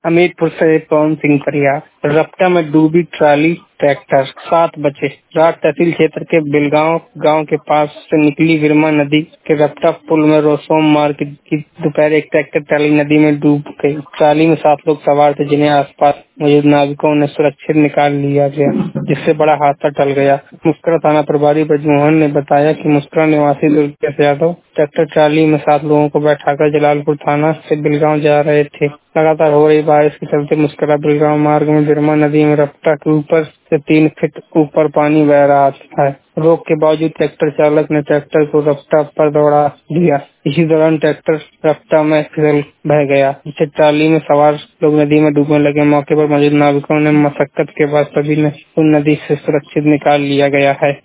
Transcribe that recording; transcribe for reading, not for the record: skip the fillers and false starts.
हमीरपुर से पवन सिंह परिहार। रपटा में डूबी ट्राली ट्रैक्टर, 7 बचे। रात तहसील क्षेत्र के बिलगांव गांव के पास से निकली विरमा नदी के रपटा पुल में रोज सोमवार की दोपहर एक ट्रैक्टर ट्राली नदी में डूब गई। ट्राली में 7 लोग सवार थे, जिन्हें आसपास मौजूद नाविकों ने सुरक्षित निकाल लिया गया, जिससे बड़ा हादसा टल गया। मुस्करा थाना प्रभारी ब्रजमोहन ने बताया कि मुस्करा निवासी दुर्गेश यादव ट्रैक्टर ट्राली में 7 लोगों को बैठाकर जलालपुर थाना से बिलगांव जा रहे थे। लगातार हो रही बारिश के चलते मुस्करा बिलगांव मार्ग में बिरमा नदी में रपटा के ऊपर से 3 फीट ऊपर पानी बह रहा है। रोक के बावजूद ट्रैक्टर चालक ने ट्रैक्टर को रपटा पर दौड़ा दिया। इसी दौरान ट्रैक्टर रपटा में फिसल बह गया, जिससे ट्राली में सवार लोग नदी में डूबने लगे। मौके पर मौजूद नाविकों ने मशक्कत के बाद सभी ने नदी से सुरक्षित निकाल लिया गया है।